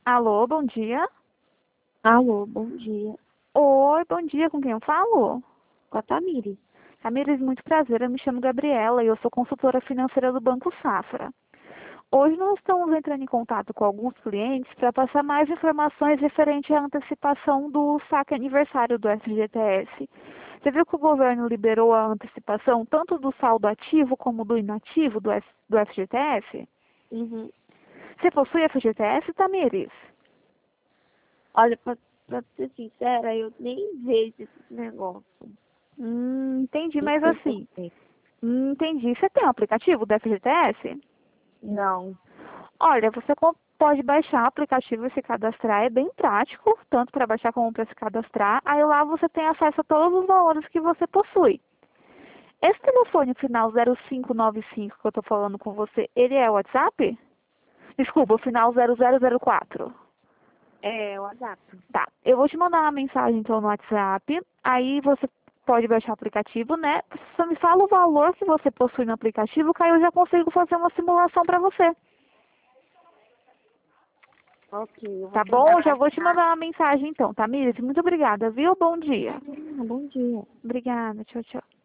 Alô, bom dia. Alô, bom dia. Oi, bom dia, com quem eu falo? Com a Tamires. Tamires, muito prazer, eu me chamo Gabriela e eu sou consultora financeira do Banco Safra. Hoje nós estamos entrando em contato com alguns clientes para passar mais informações referente à antecipação do saque aniversário do FGTS. Você viu que o governo liberou a antecipação tanto do saldo ativo como do inativo do FGTS? Uhum. Você possui FGTS, Tamires? Olha, pra ser sincera, eu nem vejo esses negócios. Entendi, Nem mas sei assim, porquê. entendi. Você tem um aplicativo do FGTS? Não. Olha, você pode baixar o aplicativo e se cadastrar, é bem prático, tanto para baixar como para se cadastrar. Aí lá você tem acesso a todos os valores que você possui. Esse telefone final 0595 que eu estou falando com você, ele é o WhatsApp? Desculpa, o final 0004. É, o WhatsApp. Tá, eu vou te mandar uma mensagem então no WhatsApp, aí você pode baixar o aplicativo, né? Você me fala o valor que você possui no aplicativo, que aí eu já consigo fazer uma simulação para você. Ok, eu vou Tá tentar bom? Já vou te baixar. mandar uma mensagem então, tá, Miriam? Muito obrigada, viu? Bom dia. Bom dia. Obrigada, tchau, tchau.